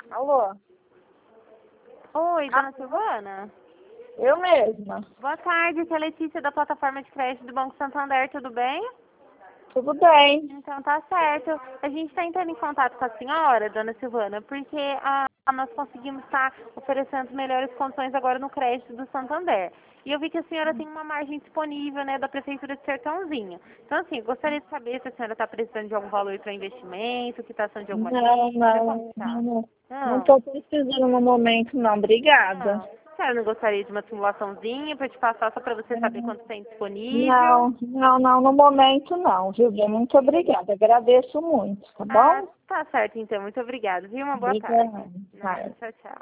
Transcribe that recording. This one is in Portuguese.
Alô? Oi, dona Silvana? Eu mesma. Boa tarde, aqui é a Letícia da plataforma de crédito do Banco Santander, tudo bem? Tudo bem. Então tá certo. A gente está entrando em contato com a senhora, dona Silvana, porque nós conseguimos estar oferecendo melhores condições agora no crédito do Santander. E eu vi que a senhora tem uma margem disponível, né, da Prefeitura de Sertãozinho. Então, assim, eu gostaria de saber se a senhora está precisando de algum valor para investimento, quitação de alguma Não, dívida, não, como tá? não, não. Não Não. estou precisando no momento, não. Obrigada. Não. A senhora não gostaria de uma simulaçãozinha para te passar só para você saber quanto tem disponível? Não, não, não, no momento não, viu? Muito obrigada. Agradeço muito, tá Ah, bom? tá certo então. Muito obrigada. Viu? Uma boa tarde. Obrigada. Nada. Vai. Tchau, tchau.